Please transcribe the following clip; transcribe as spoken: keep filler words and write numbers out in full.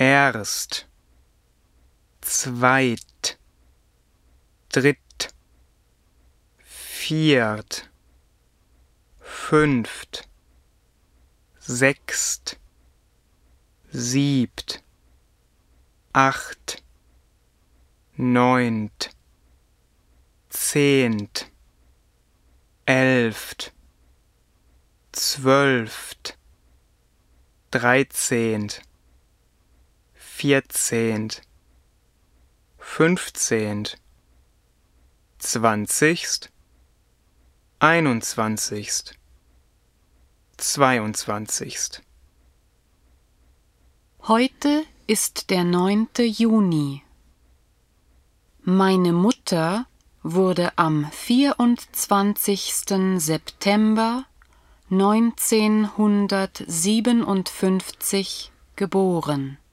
erst, zweit, dritt, viert, fünft, sechst, siebt, acht, neunt, zehnt, elft, zwölft, dreizehnt, vierzehnt, fünfzehnt, zwanzigst, einundzwanzigst, zweiundzwanzigst. Heute ist der neunte Juni. Meine Mutter wurde am vierundzwanzigsten September neunzehnhundertsiebenundfünfzig geboren.